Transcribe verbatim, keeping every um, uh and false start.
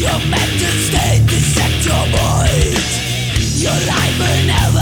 Your mental state dissect your mind. Your life will never